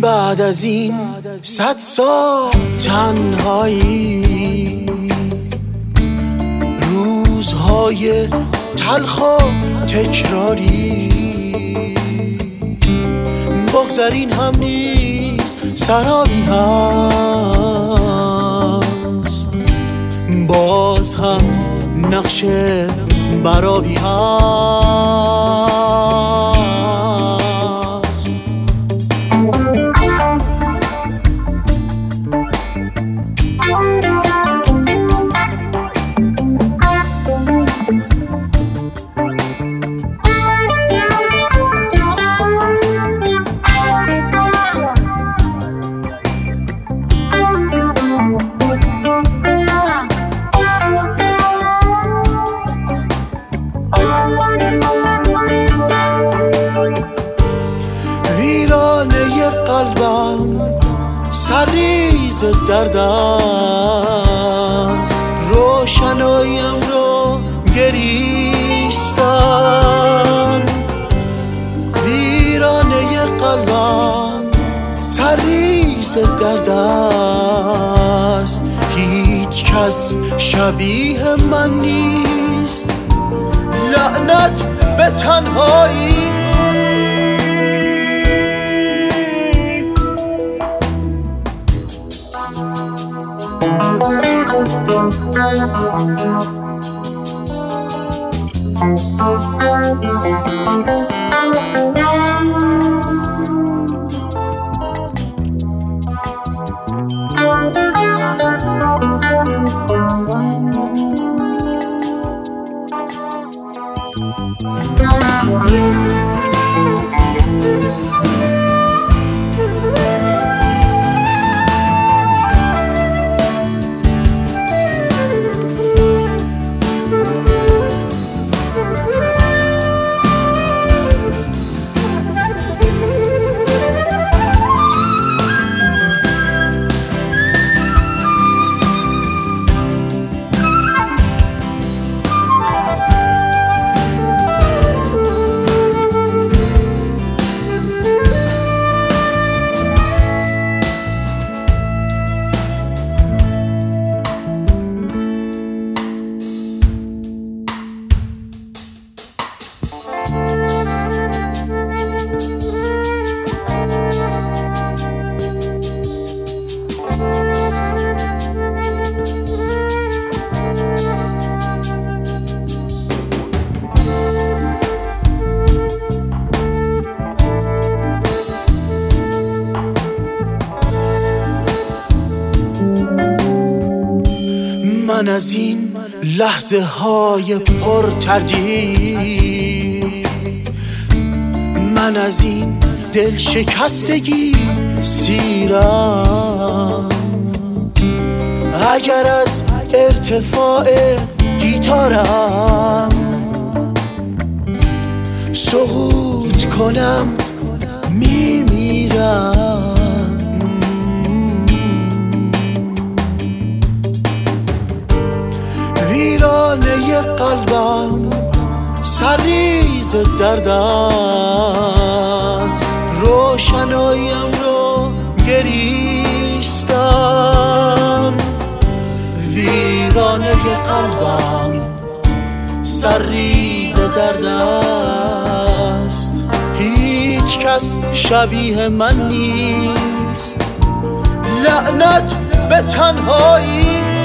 بعد از این 100 سال تنهایی، روزهای تلخ و تکراری، بگذرین هم نیز سرابی هست، باز هم نقش برابی هست. ویرانه قلبم سرریز درد است، روشناییم رو گریستم. ویرانه قلبم سرریز درد است، هیچ کس شبیه من نیست. لعنت به تنهایی، من از این لحظه های پر تردید، من از این دل شکستگی سیرم. اگر از ارتفاع گیتارم سقوط کنم میمیرم. ویرانه قلبم سرریز درد است، روشناییم رو گریستم. ویرانه قلبم سرریز درد است، هیچ کس شبیه من نیست. لعنت به تنهایی،